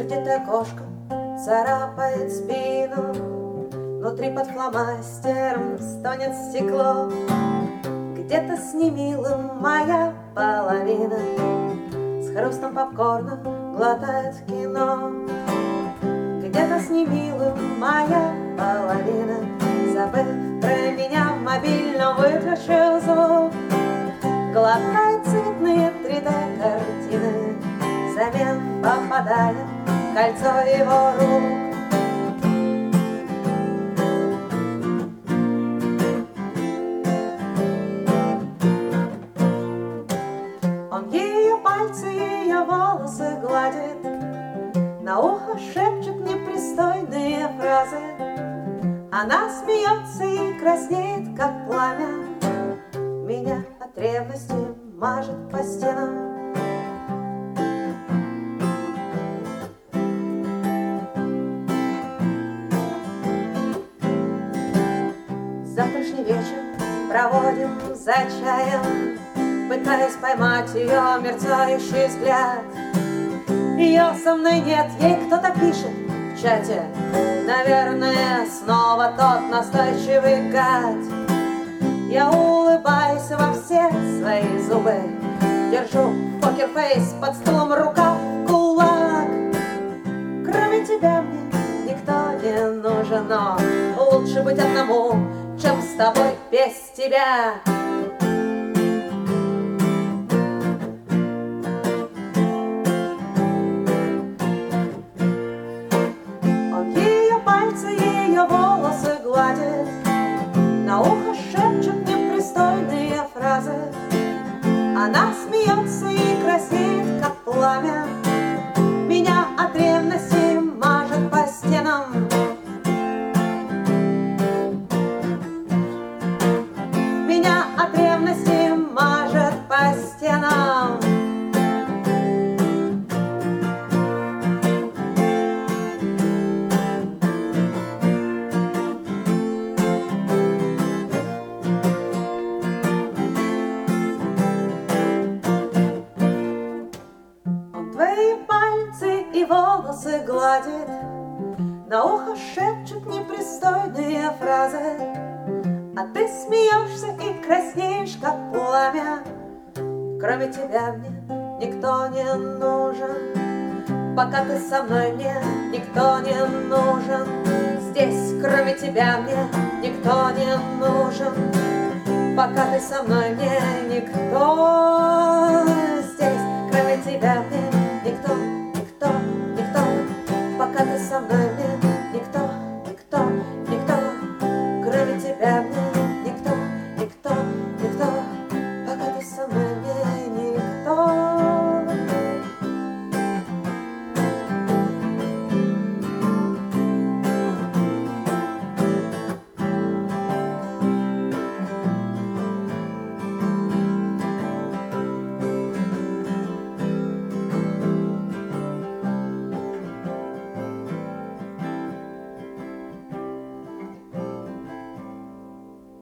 Сердитая кошка царапает спину, внутри под фломастером стонет стекло. Где-то с немилым моя половина с хрустом попкорна глотает кино. Где-то с немилым моя половина, забыв про меня, мобильно выключил звук, глотает цветные 3D-картины, взамен попадая в кольцо его рук. Ее волосы гладит, на ухо шепчет непристойные фразы. Она смеется и краснеет, как пламя, меня от ревности мажет по стенам. Завтрашний вечер проводим за чаем, пытаясь поймать ее мерцающий взгляд. Ее со мной нет, ей кто-то пишет в чате, наверное, снова тот настойчивый гад. Я улыбаюсь во все свои зубы, держу покерфейс под столом, рука в кулак. Кроме тебя мне никто не нужен, но лучше быть одному, чем с тобой без тебя. Ее волосы гладит, на ухо шепчет непристойные фразы. Она смеется и краснеет, как пламя, меня от ревности мажет по стенам. Меня от ревности мажет по стенам. Твои пальцы и волосы гладит, на ухо шепчет непристойные фразы. А ты смеешься и краснеешь, как пламя. Кроме тебя мне никто не нужен, пока ты со мной мне никто не нужен. Здесь кроме тебя мне никто не нужен, пока ты со мной мне никто